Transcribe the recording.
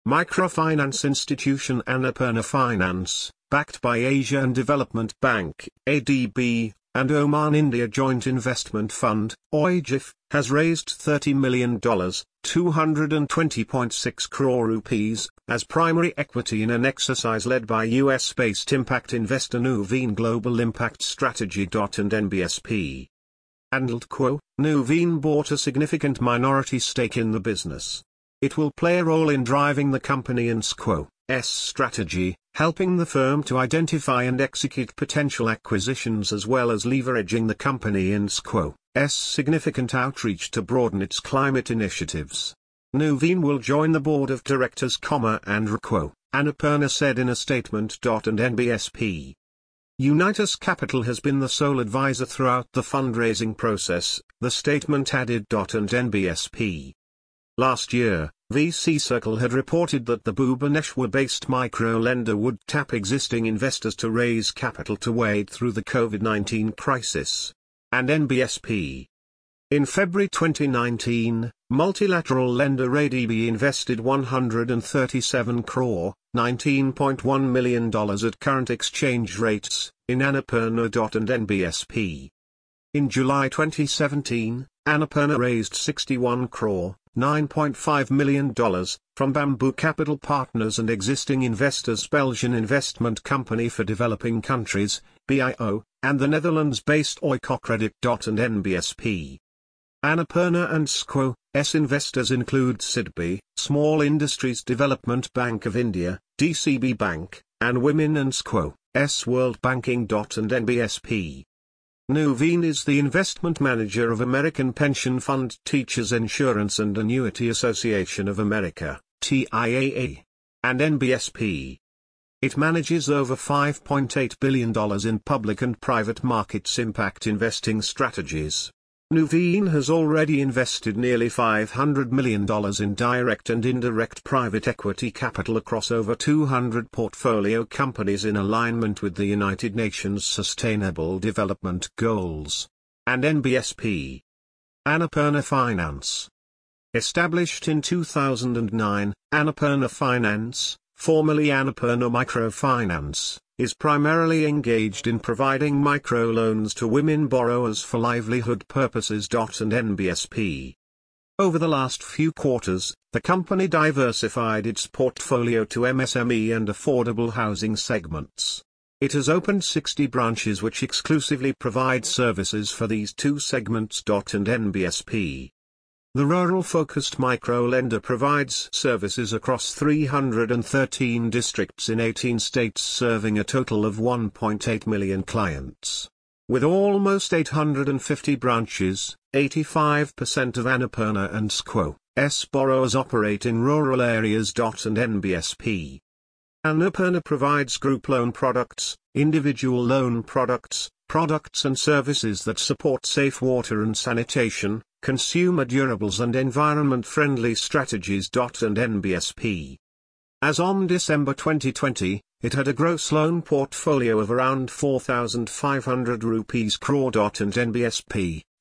Microfinance institution Annapurna Finance, backed by Asian Development Bank, ADB, and Oman India Joint Investment Fund, OIJIF, has raised $30 million, 220.6 crore rupees, as primary equity in an exercise led by US-based impact investor Nuveen Global Impact Strategy. And NBSP. Nuveen bought a significant minority stake in the business. It will play a role in driving the company's strategy, helping the firm to identify and execute potential acquisitions as well as leveraging the company's significant outreach to broaden its climate initiatives. Nuveen will join the board of directors, and Annapurna said in a statement. And NBSP. Unitas Capital has been the sole advisor throughout the fundraising process, the statement added. And NBSP. Last year, VC Circle had reported that the Bhubaneswar-based micro-lender would tap existing investors to raise capital to wade through the COVID-19 crisis. And NBSP. In February 2019, multilateral lender ADB invested 137 crore, $19.1 million at current exchange rates, in Annapurna. And NBSP. In July 2017, Annapurna raised 61 crore, $9.5 million, from Bamboo Capital Partners and existing investors Belgian investment company for developing countries, BIO, and the Netherlands-based Oikocredit. And NBSP. Annapurna and SQO's investors include SIDBI, Small Industries Development Bank of India, DCB Bank, and Women and SQO's World Banking. And NBSP. Nuveen is the investment manager of American pension fund Teachers Insurance and Annuity Association of America, TIAA. And NBSP. It manages over $5.8 billion in public and private markets impact investing strategies. Nuveen has already invested nearly $500 million in direct and indirect private equity capital across over 200 portfolio companies in alignment with the United Nations Sustainable Development Goals. And NBSP. Annapurna Finance. Established in 2009, Annapurna Finance, formerly Annapurna Microfinance, is primarily engaged in providing microloans to women borrowers for livelihood purposes. And NBSP. Over the last few quarters, the company diversified its portfolio to MSME and affordable housing segments. It has opened 60 branches which exclusively provide services for these two segments. And NBSP. The rural-focused micro-lender provides services across 313 districts in 18 states serving a total of 1.8 million clients. With almost 850 branches, 85% of Annapurna and SQO's borrowers operate in rural areas. And NBSP. Annapurna provides group loan products, individual loan products, products and services that support safe water and sanitation, consumer durables and environment-friendly strategies. And NBSP. As on December 2020, it had a gross loan portfolio of around 4,500 rupees crore. And NBSP.